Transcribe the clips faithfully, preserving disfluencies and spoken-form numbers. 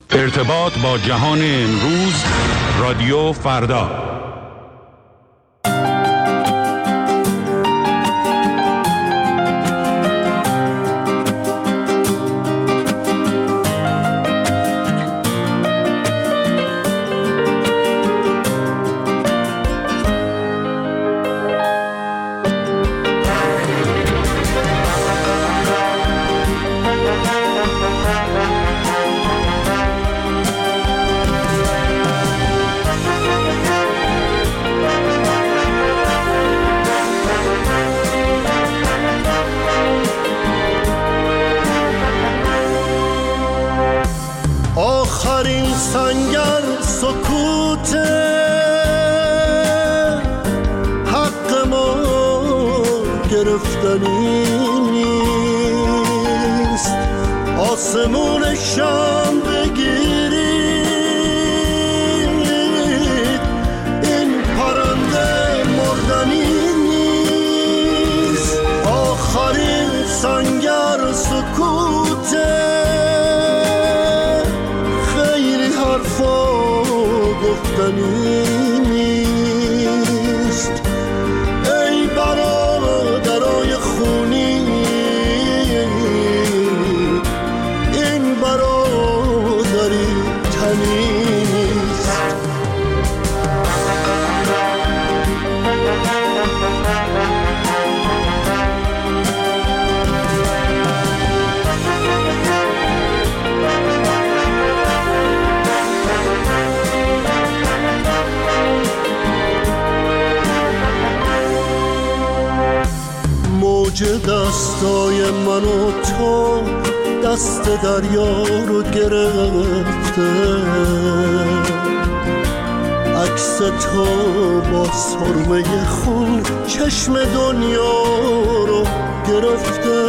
ارتباط با جهان امروز، رادیو فردا. دستای من و تو دست دریا رو گرفته، عکس تو با سرمه خون چشم دنیا رو گرفته.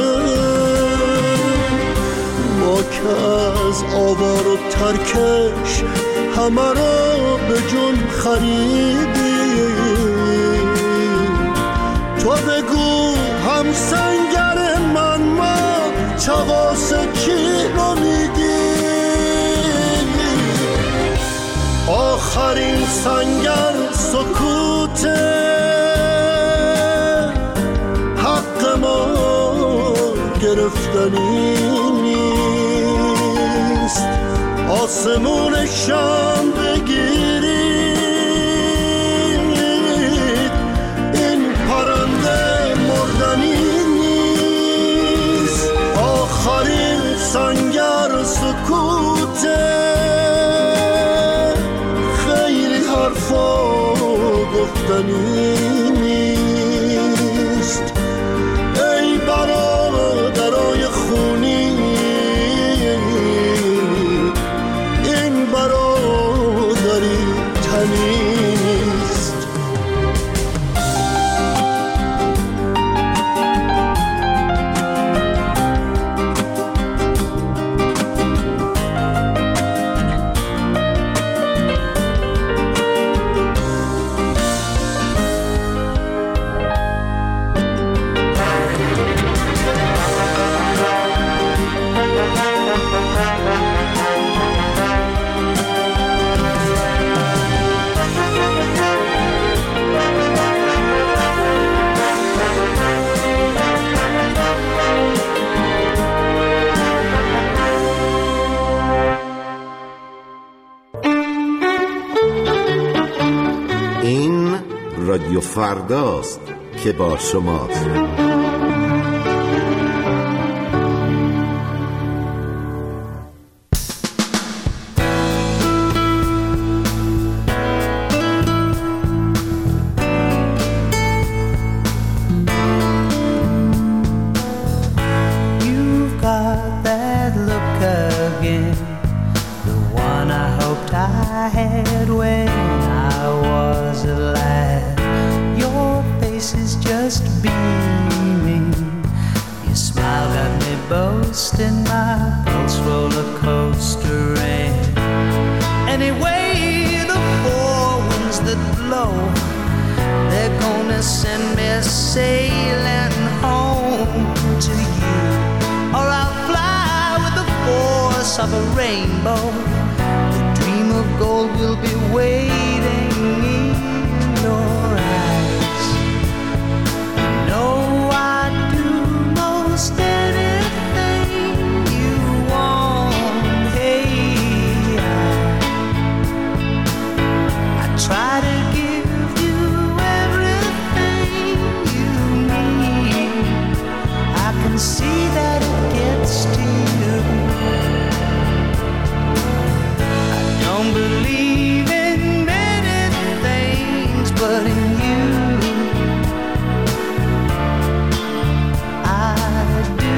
ما که از آوار و ترکش همه رو به جون خریدیم، تو بگو هم سنگر من ما چواس کی رو میدی؟ آخرین سنگر سکوته، حق ما گرفتنی نیست. آسمون شام بگیرید، این پرنده مردنی نیست. آخرین سنگر سکوته، خیلی حرفا گفتنی نیست. ای برادرای خونی، این برادری تنی نیست. رادیو فرداست که با شماست. You've got that look again, the one I hoped I had when I was alive. Your face is just beaming, your smile got me boasting, my pulse roller coaster ran. Anyway, the four winds that blow, they're gonna send me sailing home to you, or I'll fly with the force of a rainbow gold will be waiting in your eyes. You know I'd do most anything you want. Hey, I, I try to give you everything you need. I can see that it gets to you. I don't believe in many things, but in you I do.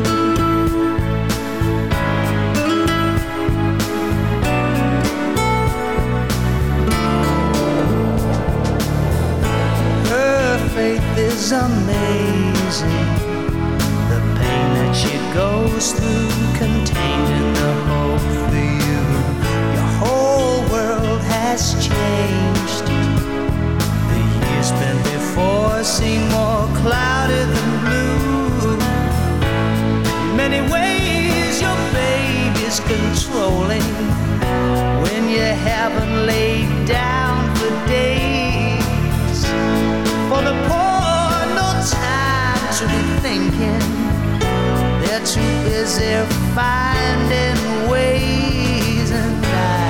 Her faith is amazing. The pain that she goes through, contained in the hope for you. Your whole world has changed. The years spent before seem more clouded than blue. In many ways your baby's controlling when you haven't laid down for days. For the poor, no time to be thinking. They're too busy finding ways, and I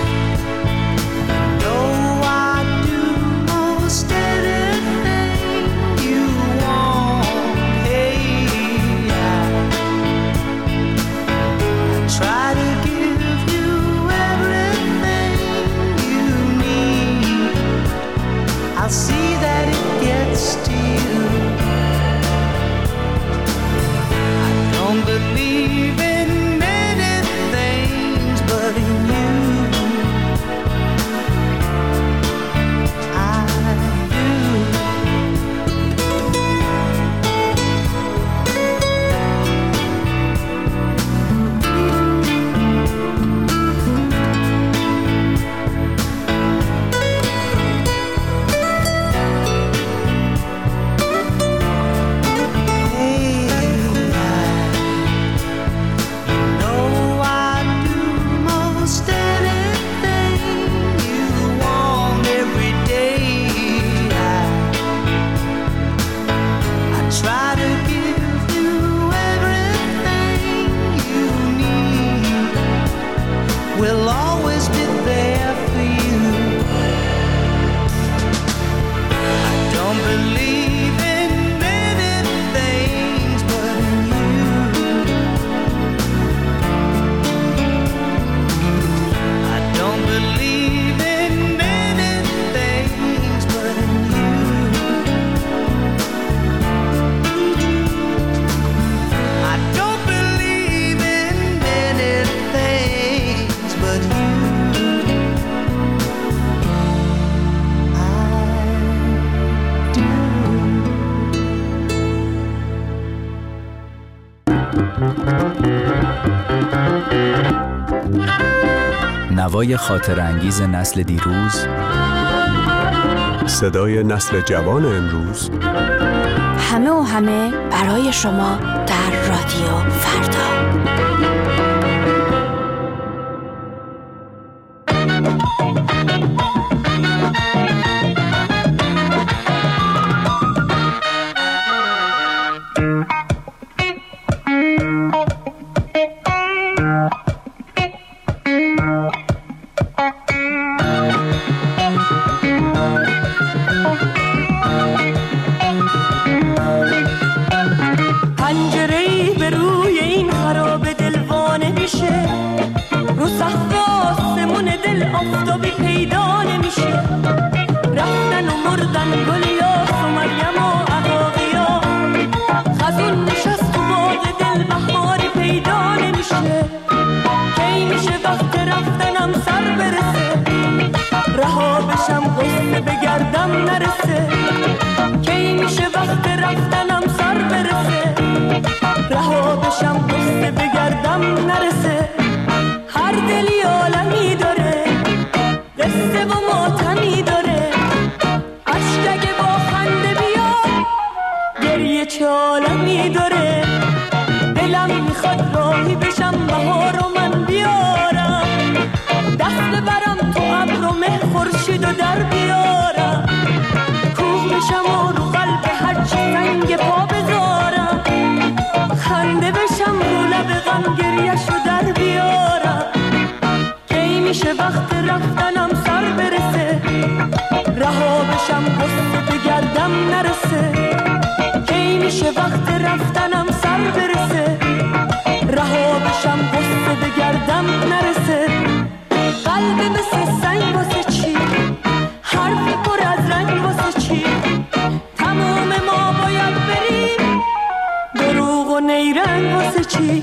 know I do most anything you want. Hey, I, I try to give you everything you need. I'll see that it gets to you. Don't believe in many things, but in you I do. نوای خاطر انگیز نسل دیروز، صدای نسل جوان امروز، همه و همه برای شما در رادیو فردا. دلم میخواد راهی بشم بهار و من بیارم بگردم نرسه. قلب مثل سنگ واسه چی؟ حرف پر از رنگ واسه چی؟ تمام ما باید بریم دروغ و نیرنگ واسه چی؟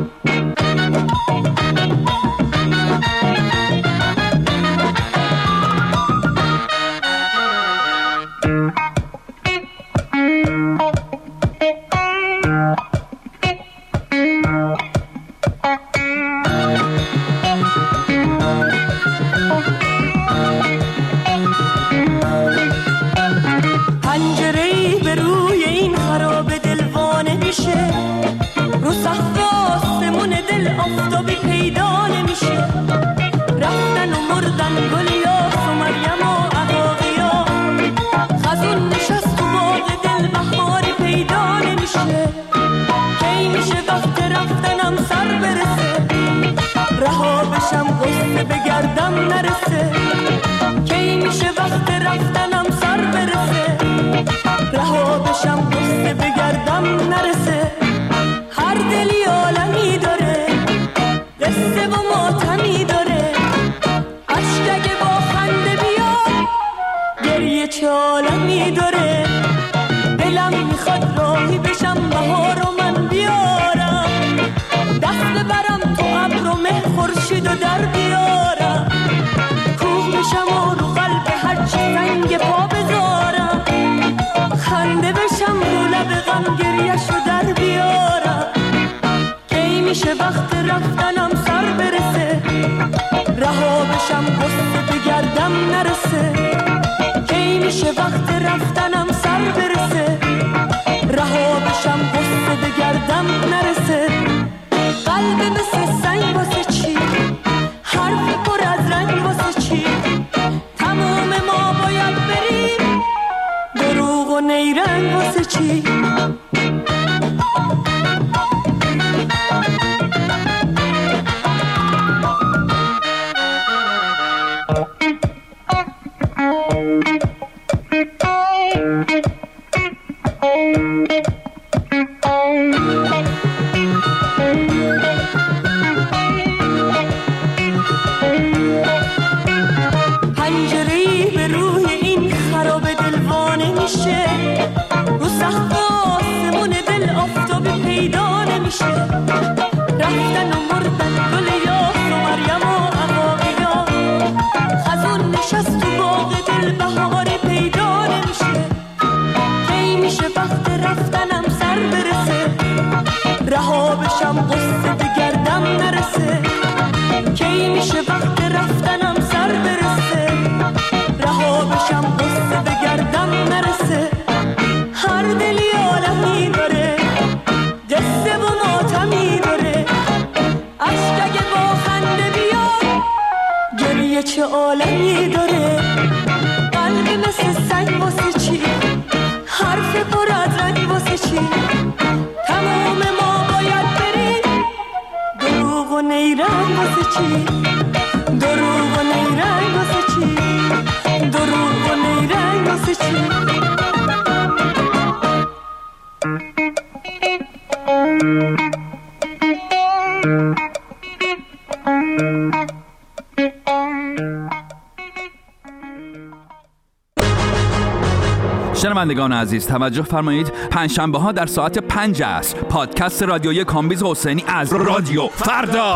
شنوندگان عزیز توجه فرمایید، پنجشنبه ها در ساعت پنج است پادکست رادیویی کامبیز حسینی از رادیو فردا.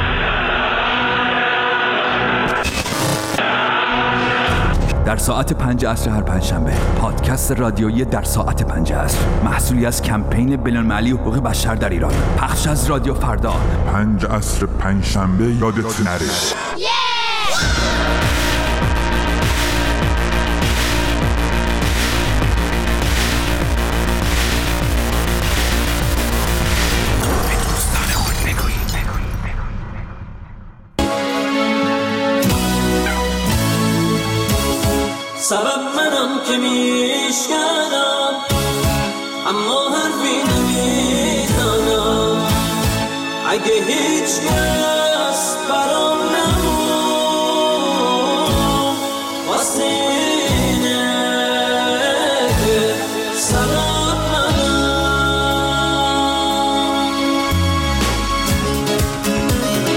در ساعت پنج عصر هر پنجشنبه پادکست رادیویی در ساعت پنج عصر، محصولی از کمپین بین‌المللی حقوق بشر در ایران، پخش از رادیو فردا. پنج عصر پنجشنبه یادت نره. سبب منم که میشکنم اما حرفی نمیزنم. اگه هیچ کس برام نمون واسه اینه که سبب منم.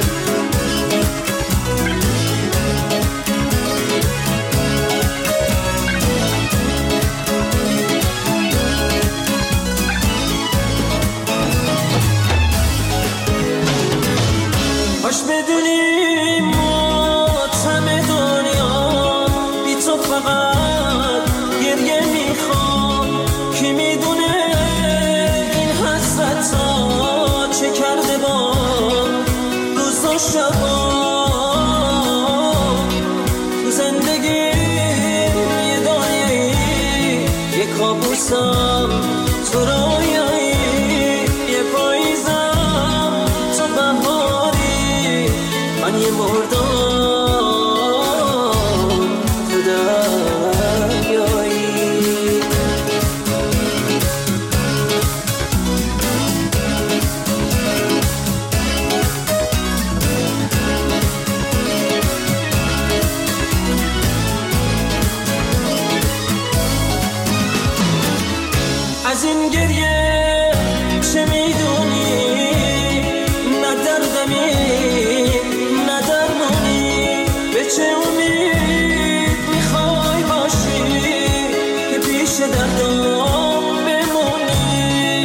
بدونی ماتم دنیا بی تو فقط گریه میخوام. کی میدونه این حسرت ها چه کرده با روز و شبا. تو زندگی یه دنیایی یه کابوسم، تو رویایی یه پاییزم، تو بهاری من یه مردم تو دریایی. از این گریه چه میدونی؟ نه دردمی نه درمونی، به چه امید میخوای باشی که پیش دردم بمونی؟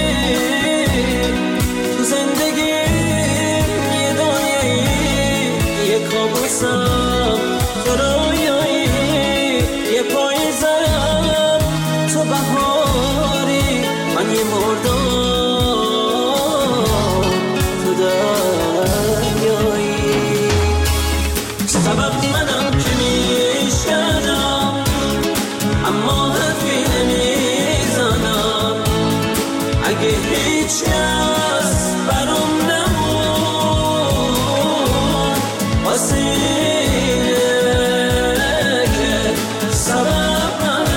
تو زندگی یه دنیایی یه کابوسم، تو رویایی یه پاییزم، تو بهاری من یه مردم تو دریایی. سبب منم که میشکنم اما حرفی نمیزنم. اگه هیچ کس برام نمون واسه اینه که سبب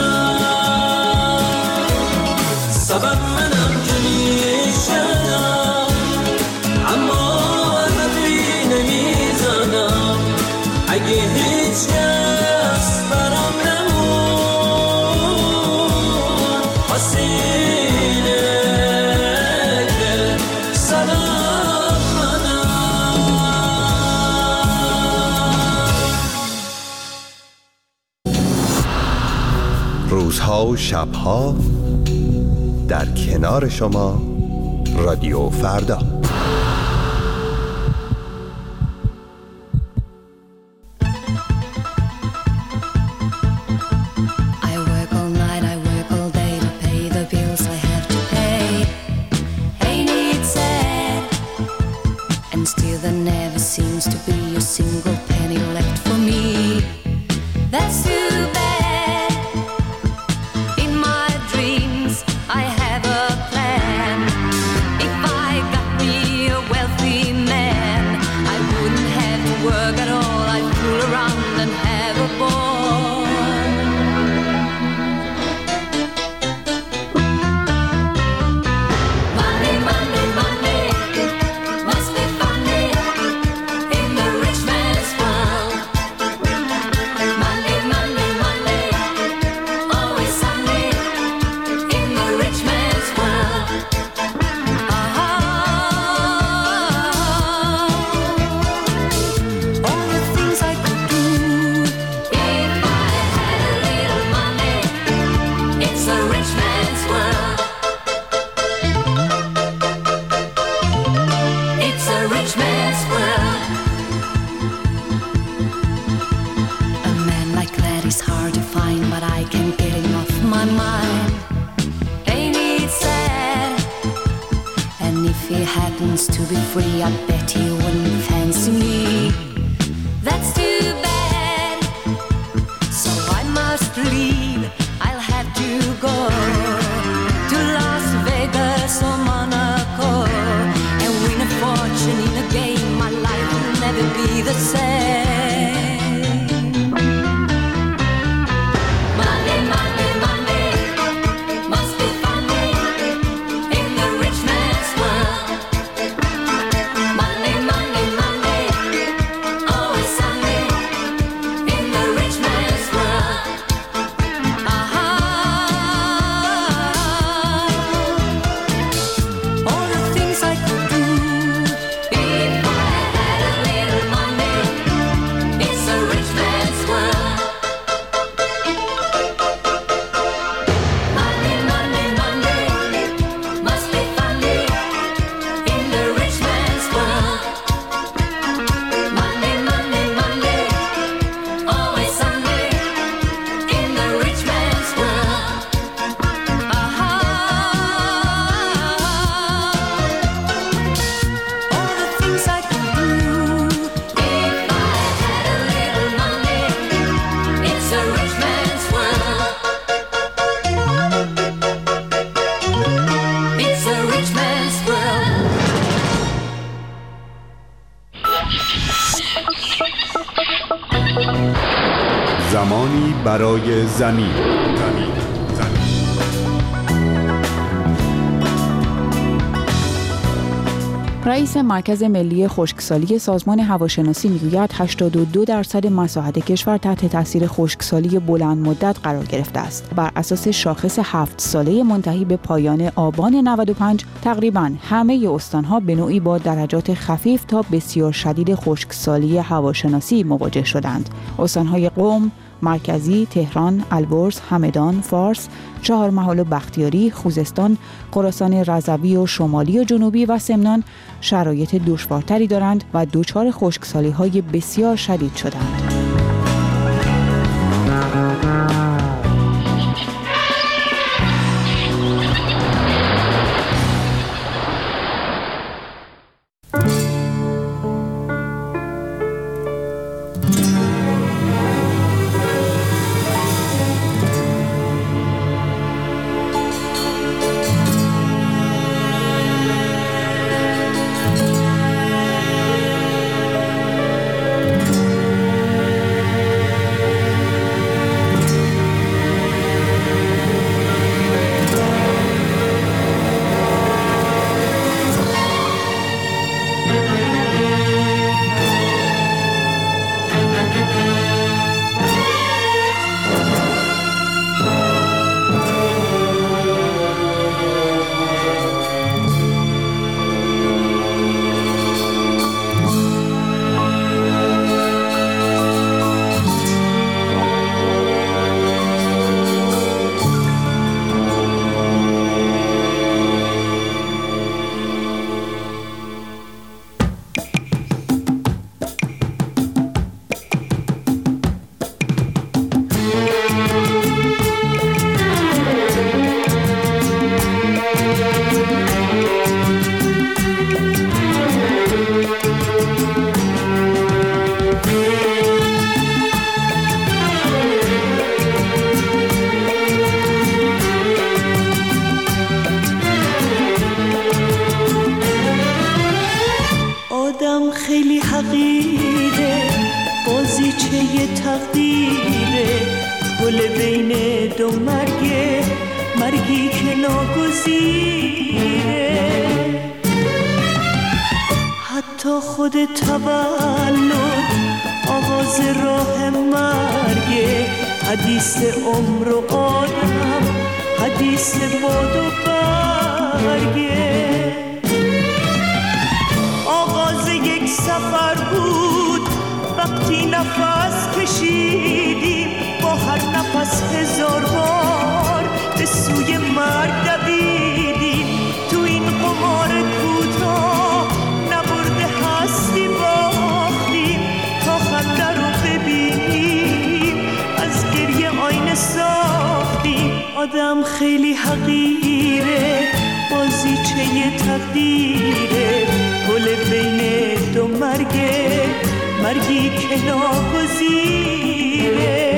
منم، سبب منم که میشکنم اما حرفی نمیزنم. اگه هیچ کس برام نمون واسه اینه که سبب منم. روزها و شبها در کنار شما رادیو فردا. All the things I could do if I had a little money. زمانی برای زمین. رئیس مرکز ملی خشکسالی سازمان هواشناسی میگوید هشتاد و دو درصد مساحت کشور تحت تاثیر خشکسالی بلند مدت قرار گرفته است. بر اساس شاخص هفت ساله منتهی به پایان آبان نود و پنج، تقریباً همه استان‌ها به نوعی با درجات خفیف تا بسیار شدید خشکسالی هواشناسی مواجه شدند. استان‌های قم، مرکزی، تهران، البرز، همدان، فارس، چهارمحال و بختیاری، خوزستان، خراسان رضوی و شمالی و جنوبی و سمنان شرایط دشوارتری دارند و دچار خشکسالی‌های بسیار شدید شدند. خیلی حقیره، بازیچه تقدیره، گل بین دو مرگه، مرگی که ناگزیره. حتی خود تولد آغاز راه مرگه، حدیث عمر و آدم، حدیث باد و برگه. آغاز یک سفر بود وقتی نفس کشیدیم، با هر نفس هزار بار به سوی مرگ دویدیم. تو این قمار کوتاه نبرده هستی باختیم، تا خنده رو ببینیم از گریه آینه ساختیم. آدم خیلی حقیره، بازیچه تقدیره، گل بین دو مرگه، مرگی که ناگزیره.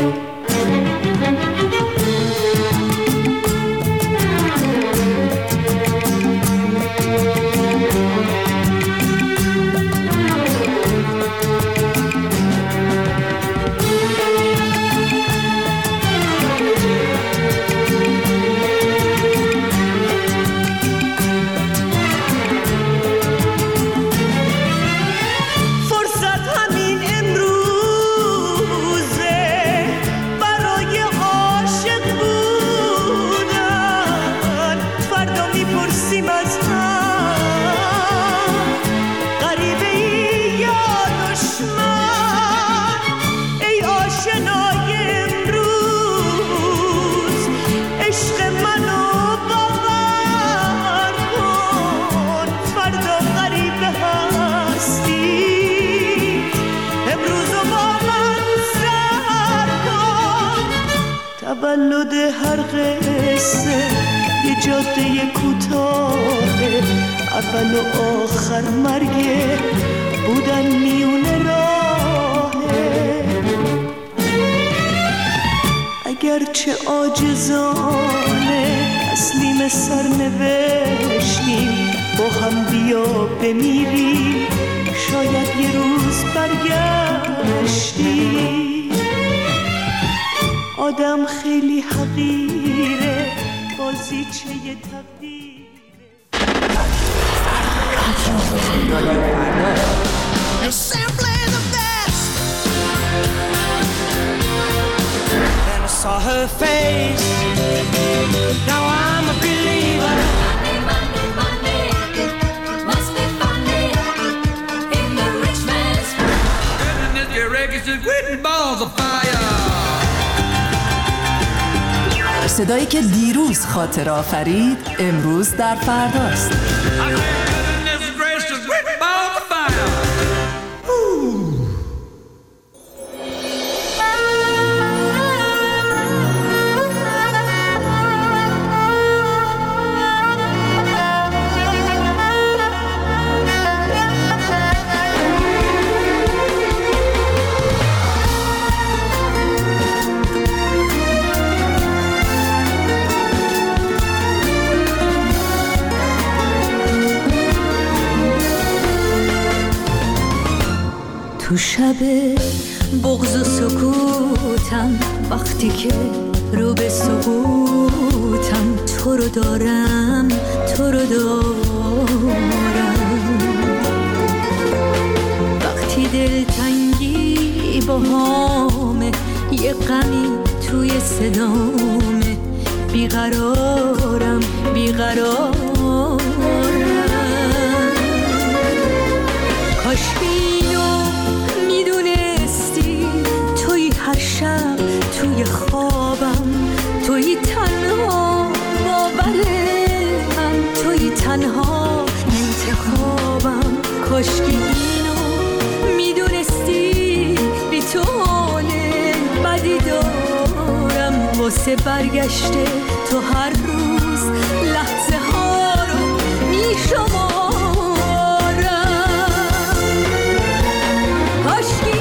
تولد هر قصه یه جاده کوتاهه، اول و آخر مرگه، بودن میونه راهه. اگرچه عاجزانه تسلیم سرنوشتیم، با هم بیا بمیریم، شاید یه روز برگشتیم. آدم خیلی حقیره، بازیچه تقدیره. You're simply the best. Then I saw her face. Now I'm a believer. Monday, Monday, Monday, must be funny in the rich man's world. And if your egg is just written balls of fire. صدایی که دیروز خاطر آفرید امروز در فرداست. تو شب بغض و سکوتم، وقتی که رو به سقوطم، تو رو دارم تو رو دارم. وقتی دلتنگی با همه، یه غمی توی صدامه، بیقرارم بیقرارم. کاش هر شب توی خوابم، توی تنها باور من، توی تنها انتخابم. کاشکی اینو میدونستی، بی تو حال بدی دارم. واسه برگشته تو هر روز لحظه ها رو میشمارم. کاشکی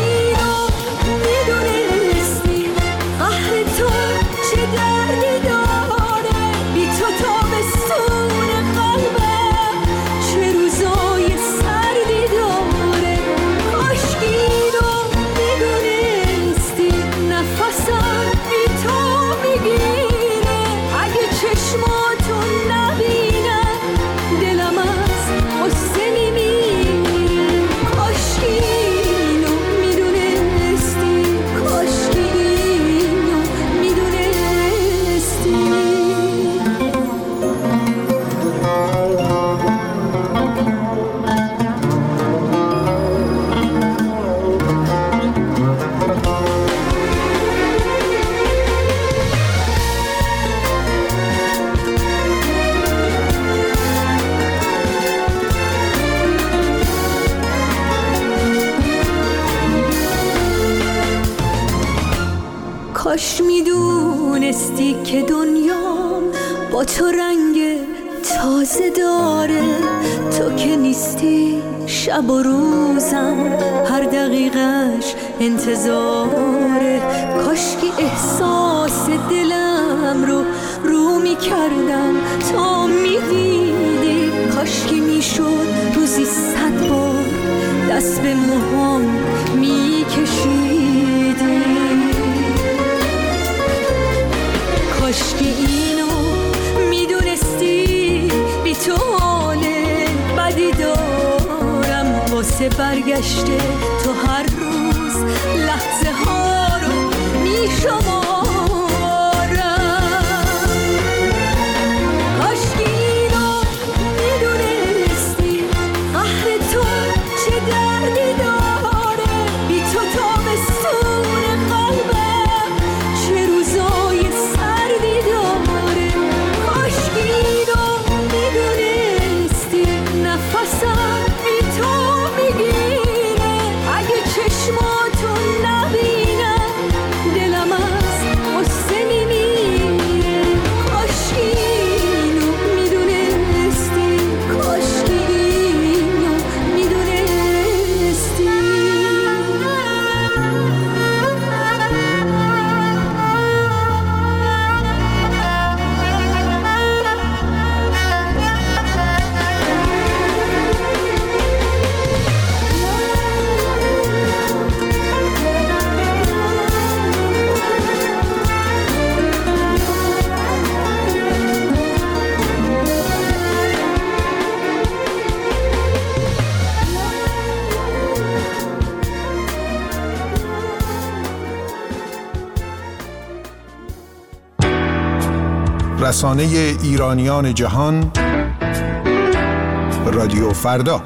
کاش میدونستی که دنیام با تو رنگ تازه داره. تو که نیستی شب و روزم هر دقیقش انتظاره. کاشکی احساس دلم رو رو میکردم تا میدیدی. کاشکی میشد روزی صد بار دست به موهام میکشیدی. کاشکی اینو میدونستی، بی تو حال بدی دارم. واسه برگشته تو هر روز لحظه ها رو میشمارم. کاشکی اینو میدونستی، قهر تو چه دردی داره. بی تو تابستون قلبم چه روزای سردی داره. کاشکی اینو میدونستی، نفسم بی تو میگیره. اگه چشماتو نبینم دلم از رسانه ایرانیان جهان، رادیو فردا.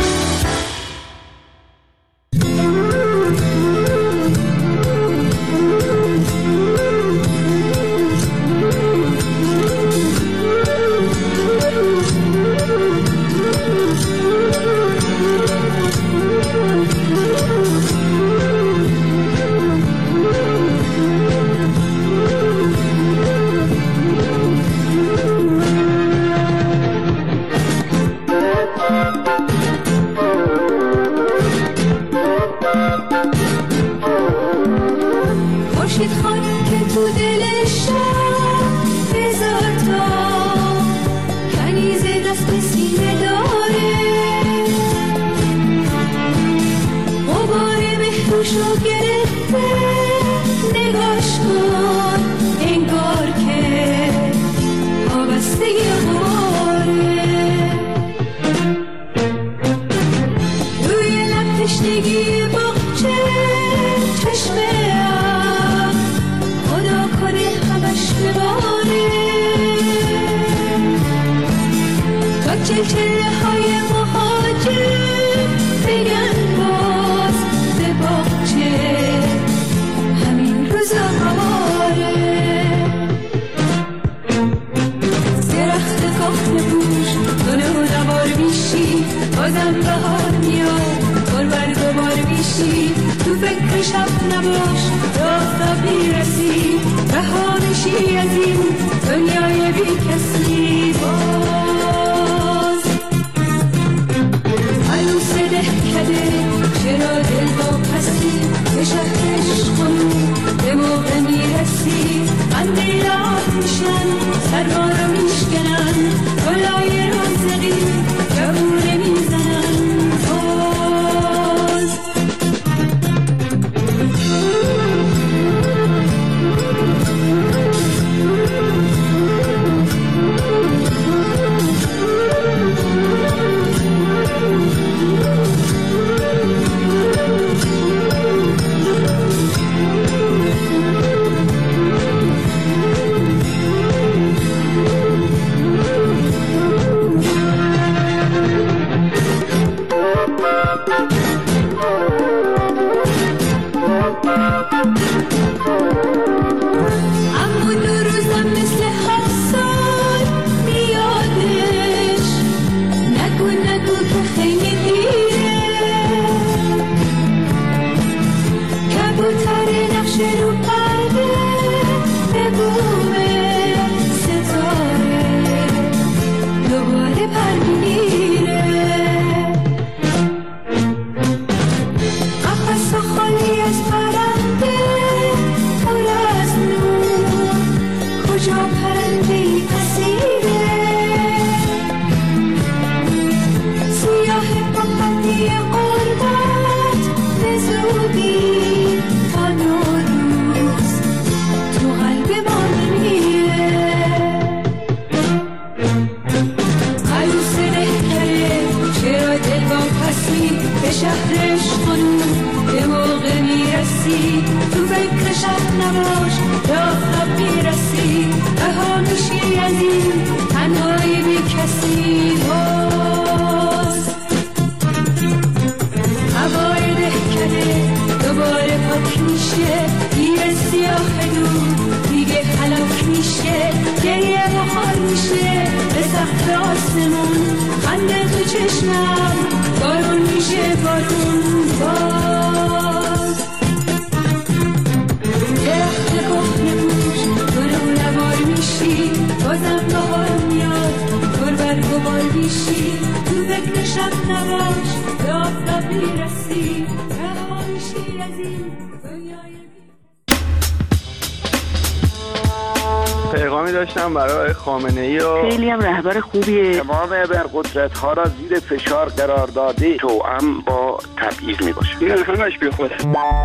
پیغامی داشتم برای خامنه‌ای و خیلی هم رهبر خوبیه. تمام ابرقدرت‌ها را زیر فشار قرار داده توأم با تبعیض میباشه. این همش بی خوده.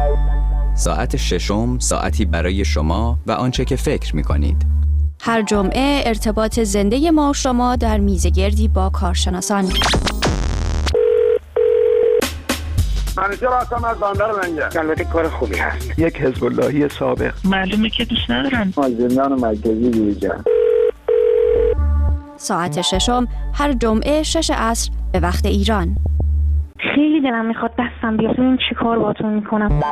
ساعت ششم، ساعتی برای شما و آنچه که فکر می‌کنید. هر جمعه ارتباط زنده ما شما در میزگردی با کارشناسان. منیجر هستم از بندر لنگر. البته کار خوبی هست. یک حزب اللهی سابق. معلومه که دوست ندارن. از زندان مرکزی بیرون. ساعت ششم هر جمعه شش عصر به وقت ایران. خیلی دلم میخواد دستم بیاد ببینم چی کار باهاتون میکنم.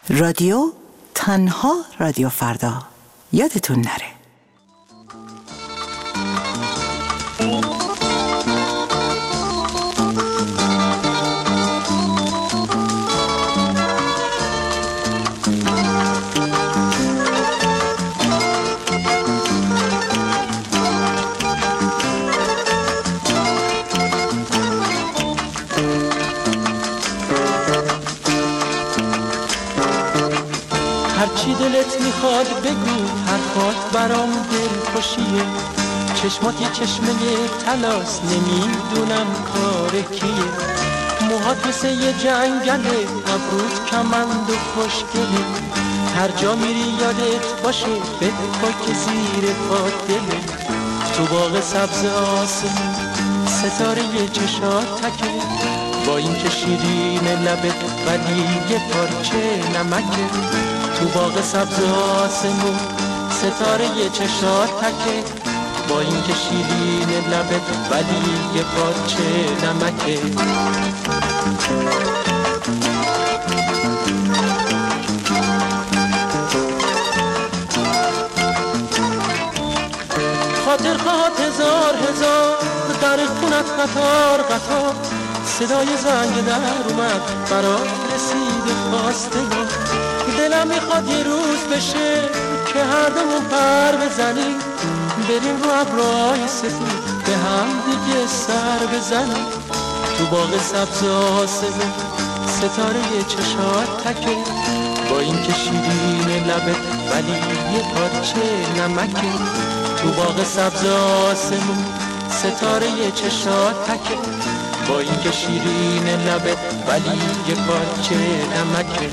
رادیو تنها رادیو فردا، یادتون نره. هرچی دلت میخواد بگو، حرفات برام دل خوشیه. چشمات یه چشمه طلاست، نمیدونم کار کیه. موهات مثل یه جنگله، ابروت کمند و خوشگله. هر جا میری یادت باشه، بپا که زیر پات دله. تو باغ سبز آسمون ستاره یه چشات تکه. با این که شیرین لبت ولی یه پارچه نمکه. تو باغ سبز آسمون ستاره یه چشات تکه. با این که شیرین لبت ولی یه پارچه نمکه. خاطر خواهد هزار هزار در خونت قطار قطار. صدای زنگ در اومد برات رسید خواستگار. دلم میخواد یه روز بشه که هر دومون پر بزنیم، بریم رو ابرهای سفید به هم دیگه سر بزنیم. تو باغ سبز آسمون ستاره یه چشات تکه. با این که شیرین لبت ولی یه پارچه نمکه. تو باغ سبز آسمون ستاره یه چشات تکه. با این که شیرین لبت ولی یه پارچه نمکه.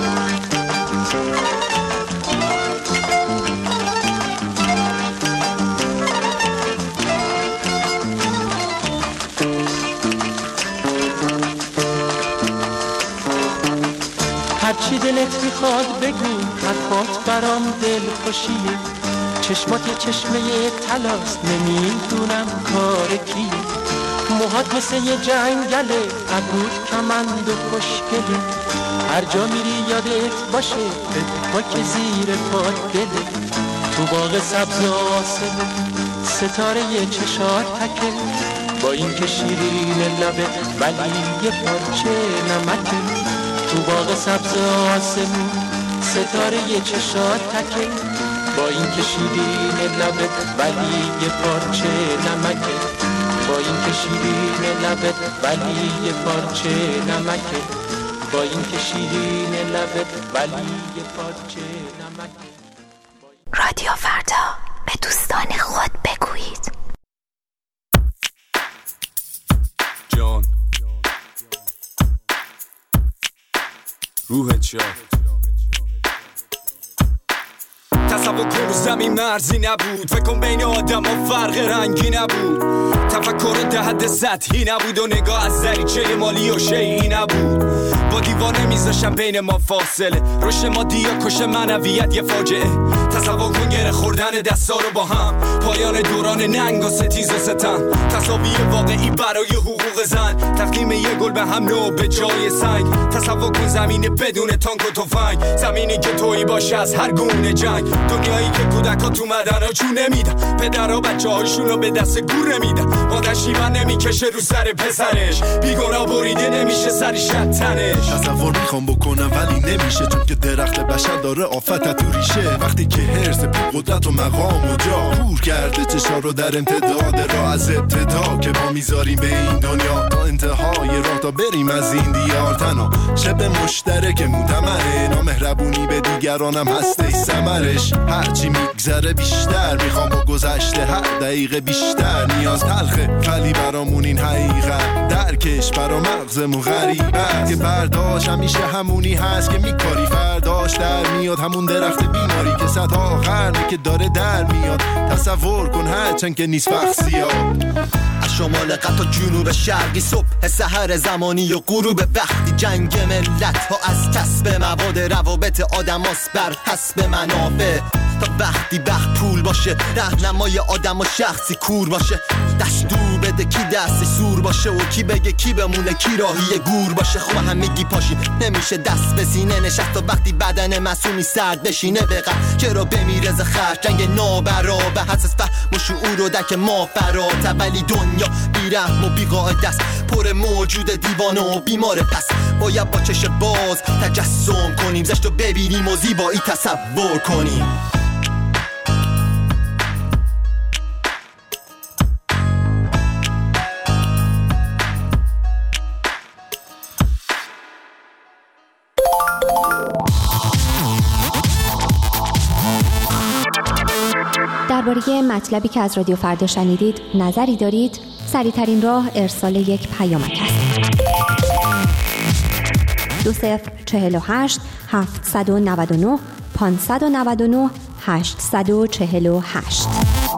هرچی دلت میخواد بگو، حرفات برام دل خوشیه. چشمات یه چشمه طلاست، نمیدونم کار کیه. موهات مثل یه جنگله، ابروت کمند و خوشگله. هر جا میری یادت باشه، بپا که زیر پات دله. تو باغ سبز آسمون ستاره یه چشات تکه. با این که شیرین لبت ولی یه پارچه نمکه. تو باغ سبز آسمون ستاره یه چشات تکه. با این که شیرین لبت ولی یه پارچه نمکه. با این که شیرین لبت ولی یه پارچه نمکه. با این که شیرین لبت ولی یه پارچه نمکه. رادیو فردا، به دوستان خود بگویید. جان روحت شاد. تصور کن رو زمین مرزی نبود، فکر کن بین آدم ها فرق رنگی نبود. تفکر ده حد سطحی نبود و نگاه از دریچه مالی و شیعی نبود. با دیوانه میذاشم بین ما فاصله، رشد مادی یا کش معنویت یه فاجعه. تصور کن گره خوردن دستا رو با هم، پایان دوران ننگ و ستیز و ستم. تصاویر واقعی برای حقوق زن، تقدیم یه گل به هم نو به جای سنگ. تصور کن زمین بدون تانک و تفنگ، زمینی که تویی باشه از هر گونه جنگ. دنیایی که کودکا تو مدرنا جون نمیدن، پدرها بچه هاشون رو به دست گور نمیدن. مادر شیون نمیکشه رو سر پسرش، بیگناه بریده نمیشه سری شتنش. تصور میخوام بکنم ولی نمیشه، چون که درخت بشر داره آفت تو ریشه. وقتی که هرس بی قدرت و مقام و جا کور کرده چشا رو در امتداد راه، از ابتدا که ما میذاریم به این دنیا تا انتهای راه، تا بریم از این دیار تنها. شب مشترک مطمئن، نامهربونی به دیگرانم هسته ثمرش. هرچی میگذره بیشتر میخوام با گذشته، هر دقیقه بیشتر نیاز تلخه. ولی برامون این حقیقت درکش برا مغزمون غریبه، که برداشت همیشه همونی هست که میکاری فرداش در میاد. همون درخت بیماری که صدها قرنه که داره در میاد. تصور کن هرچند که نیست وقت زیاد، از شمال قطع جنوب شرقی، صبح سحر زمانی و غروب وقتی. جنگ ملت ها از کسب مواد، روابط آدم هاست بر حسب منافع. تا وقتی بخت پول باشه، راهنمای آدم و شخصی کور باشه، دستور بده کی دستی سور باشه و کی بگه کی بمونه کی راهی گور باشه. خب همگی پاشی نمیشه دست به سینه نشست تا وقتی بدن معصومی سرد بشینه بقد چرا بمیره ز خرج جنگ نابرابر حساس فهم و شعور و درک ما فراته، ولی دنیا بیرحم و بیقاعده است پر موجود دیوانه و بیمار. پس باید با چش باز تجسم کنیم، زشت رو ببینیم و زیبایی تصور کنیم. درباره مطلبی که از رادیو فردا شنیدید نظری دارید؟ سریع‌ترین راه ارسال یک پیامک است. دو صفر چهل و هشت هفتصد و نود و نه پانصد و نود و نه هشتصد و چهل و هشت.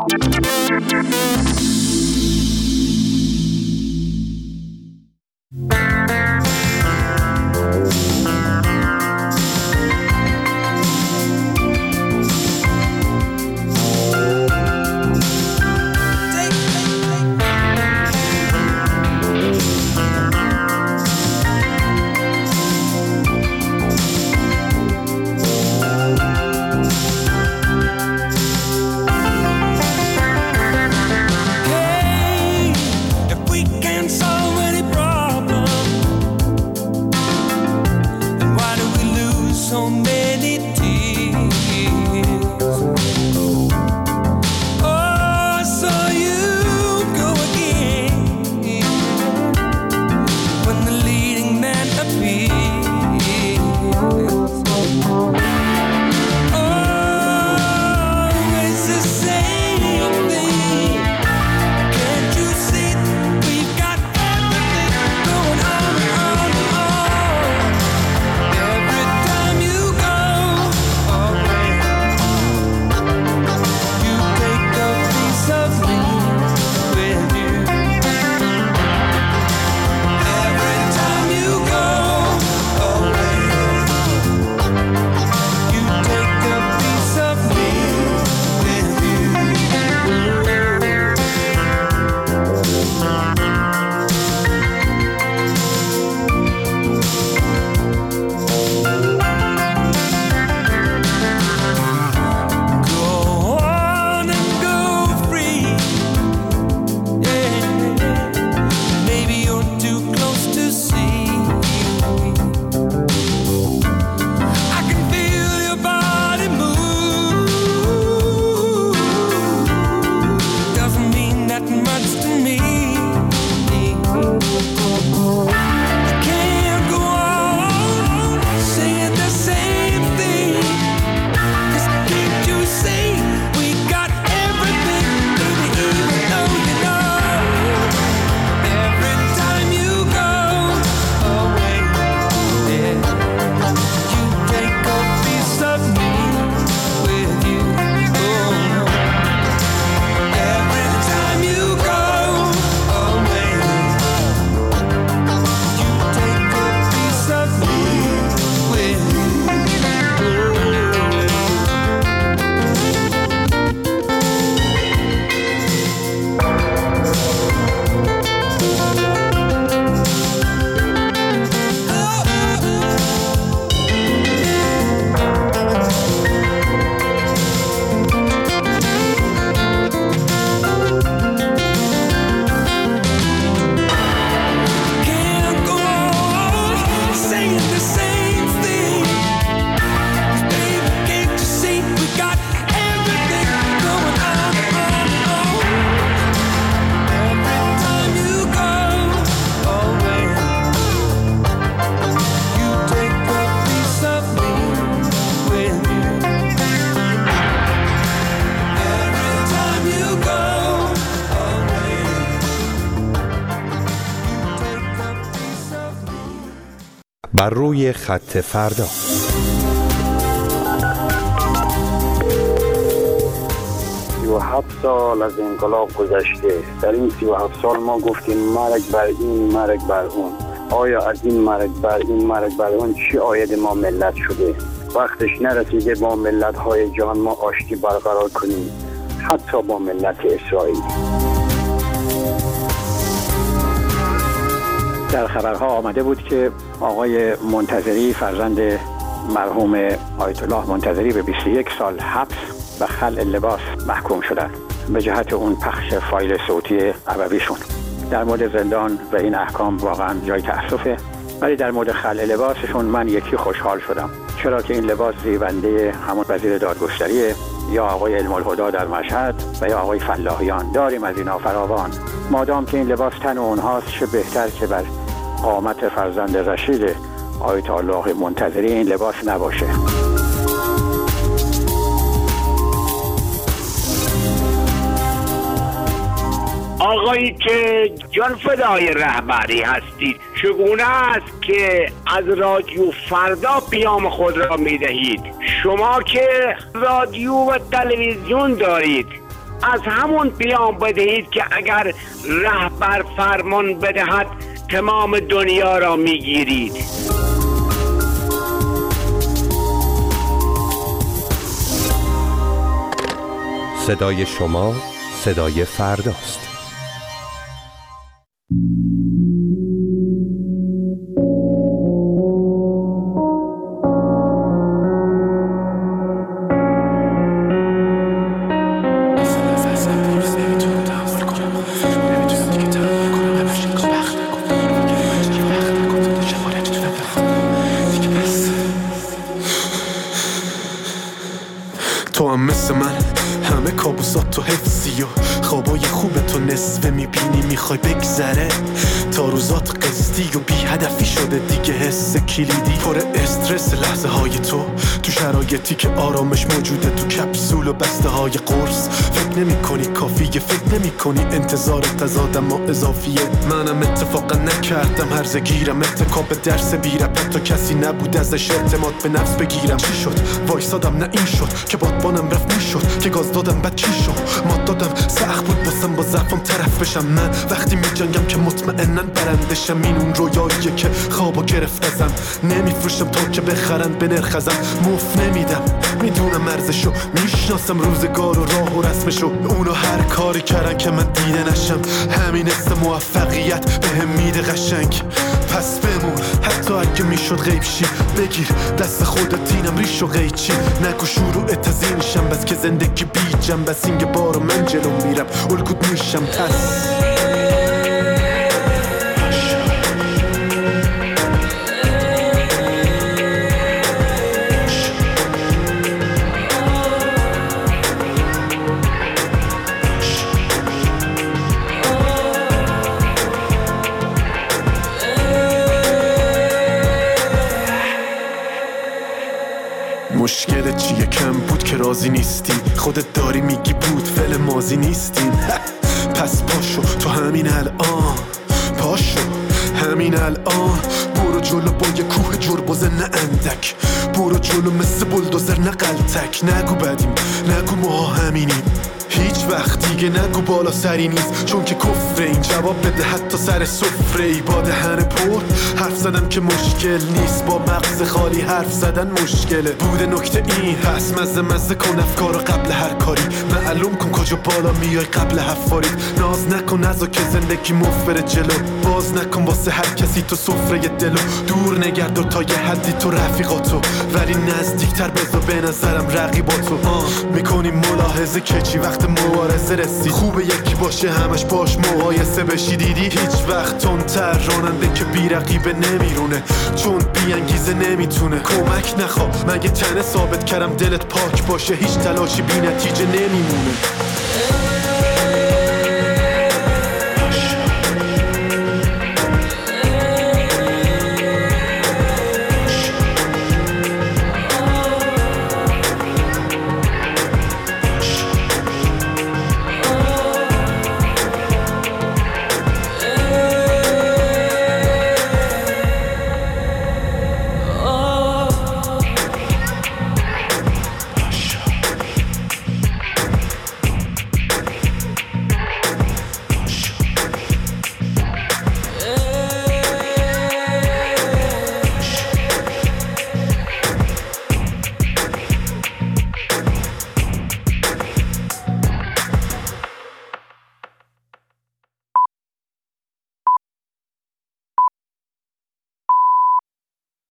بر روی خط فردا. سی و هفت سال از انقلاب گذشته. در این سی و هفت سال ما گفتیم مرگ بر این مرگ بر اون. آیا از این مرگ بر این مرگ بر اون چی عاید ما ملت شده؟ وقتش نرسیده با ملت‌های جهان ما آشتی برقرار کنیم، حتی با ملت اسرائیل. در خبرها آمده بود که آقای منتظری فرزند مرحوم آیت الله منتظری به بیست و یک سال حبس و خلع لباس محکوم شدند به جهت اون پخش فایل صوتی ابویشون. در مورد زندان و این احکام واقعا جای تأسفه، ولی در مورد خلع لباسشون من یکی خوشحال شدم، چرا که این لباس زیبنده همون وزیر دادگستریه یا آقای علم الهدا در مشهد و یا آقای فلاحیان. داریم از اینا فراوان. مادام که این لباس تن اونهاست، چه بهتر که بر قامت فرزند رشید آیت الله منتظری این لباس نباشه. آقایی که جان فدای رهبری هستید، چگونه است که از رادیو فردا پیام خود را می دهید؟ شما که رادیو و تلویزیون دارید، از همون پیام بدهید که اگر رهبر فرمان بدهد تمام دنیا را می گیرید. صدای شما صدای فرداست. تو هم مثل من همه کابوسات تو حفظی و خوابای خوب تو نصفه میبینی میخوای بگذره تا روزات قسطی و بی هدفی شده دیگه. حس کلیدی پر استرس لحظه های تو تو شرایطی که آرامش موجوده تو کپسول و بسته های قرص. فکر نمی کنی کافیه، فکر نمی کنی انتظار تزادم و اضافیه. منم اتفاقا نکردم هرزه گیرم اتکاب درس بیرم تا کسی نبود ازش اعتماد به نفس بگیرم. چی شد؟ وایسادم نه این شد که بادبانم رفت میشد که گاز دادم بعد چی شد؟ ما دادم سخت بود باسم با ضعفم طرف بشم. من وقتی میجنگم که مطمئنن برندشم. این اون رویاییه که خوابو گرفت ازم. نمیفروشم تا که بخرن به نرخ ازم. مف نمیدم میدونم ارزشو، میشناسم روزگار و راه و رسمشو. اونو هر کاری کردن که من دیده نشم. همین است موفقیت بهم میده قشنگ. پس بمون حتی اگه میشد غیب شی، بگیر دست خودت اینم ریش و قیچی. نگو شروع تزینشم بس که زندگی بی جنب از اینگه بارو من جلو میرم الگود میشم. پس مشکل چیه؟ کم بود که راضی نیستی، خودت داری میگی بود فعل ماضی نیستین. پس پاشو تو همین الان، پاشو همین الان. برو جلو با یه کوه جربوزه نه اندک، برو جلو مثل بلدوزر نه قلتک. نگو بدیم نگو ما همینیم، هیچ وقت دیگه نگو بالا سری نیست چون که کفره. این جواب بده حتی سر سفره ای با دهن پر حرف زدن که مشکل نیست، با مغز خالی حرف زدن مشکله. بوده نکته این پس مزه مزه کن افکارو قبل هر کاری. معلوم کن کجا بالا میای قبل حفاری. ناز نکن نزا که زندگی مفبره جلو. باز نکن واسه هر کسی تو سفره دلو. دور نگرد و تا یه حدی تو رفیقاتو، ولی نزدیکتر بذار به نظرم رقیباتو. میکنی ملاحظه که چی وقت مبارزه رسید. خوبه یکی باشه همش باش مقایسه بشی. دیدی هیچ وقت تندتر راننده که بی رقیبه نمیرونه، چون بی انگیزه نمیتونه. کمک نخوا مگه تنه ثابت کردم دلت پاک باشه، هیچ تلاشی بی نتیجه نمیمونه.